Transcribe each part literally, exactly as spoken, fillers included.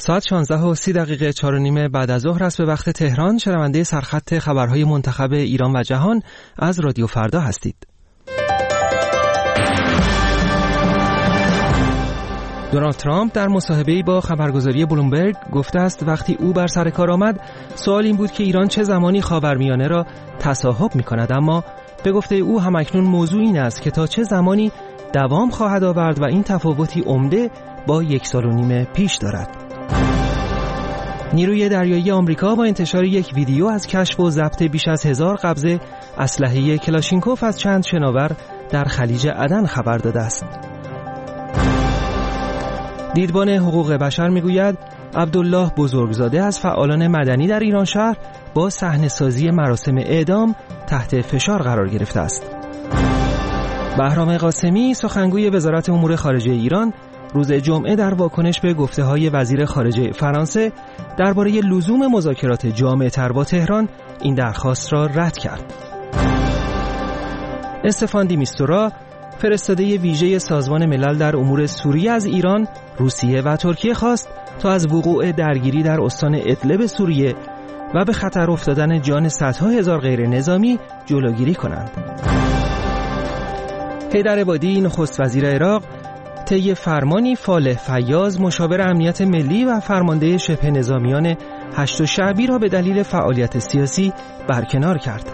ساعت شانزده و سی دقیقه چهار و نیم بعد از ظهر است به وقت تهران. شنونده سرخط خبرهای منتخب ایران و جهان از رادیو فردا هستید. دونالد ترامپ در مصاحبه‌ای با خبرگزاری بلومبرگ گفته است وقتی او بر سر کار آمد سوال این بود که ایران چه زمانی خاورمیانه را تصاحب می‌کند، اما به گفته او همکنون موضوع این است که تا چه زمانی دوام خواهد آورد و این تفاوتی عمده با یک سال و نیم پیش دارد. نیروی دریایی آمریکا با انتشار یک ویدیو از کشف و ضبط بیش از هزار قبضه اسلحه کلاشینکوف از چند شناور در خلیج عدن خبر داده است. دیدبان حقوق بشر میگوید عبدالله بزرگزاده از فعالان مدنی در ایران شهر با صحنه‌سازی مراسم اعدام تحت فشار قرار گرفته است. بهرام قاسمی سخنگوی وزارت امور خارجه ایران روز جمعه در واکنش به گفته‌های وزیر خارجه فرانسه درباره لزوم مذاکرات جامع‌تر با تهران این درخواست را رد کرد. استفان دی میستورا فرستاده ویژه سازمان ملل در امور سوریه از ایران، روسیه و ترکیه خواست تا از وقوع درگیری در استان ادلب سوریه و به خطر افتادن جان صدها هزار غیر نظامی جلوگیری کنند. حیدر عبادی نخست وزیر عراق طی فرمانی فالح فیاض مشاور امنیت ملی و فرمانده شبه نظامیان هشت شعبی را به دلیل فعالیت سیاسی برکنار کرد.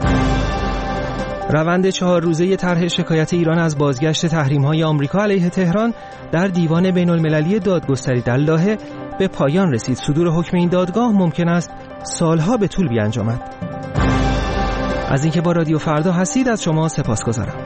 روند چهار روزه طرح شکایت ایران از بازگشت تحریم‌های آمریکا علیه تهران در دیوان بین‌المللی دادگستری در لاهه به پایان رسید. صدور حکم این دادگاه ممکن است سالها به طول بیانجامد. از اینکه با رادیو فردا هستید از شما سپاسگزارم.